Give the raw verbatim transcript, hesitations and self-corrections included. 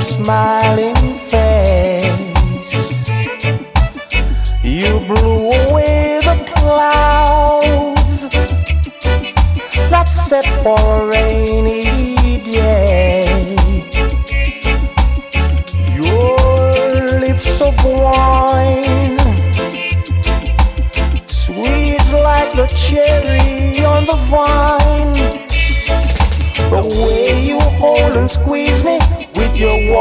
smiling face. You blew away the clouds that set for a rainy day. Your lips of wine, sweet like the cherry on the vine. The way you hold and squeeze me with your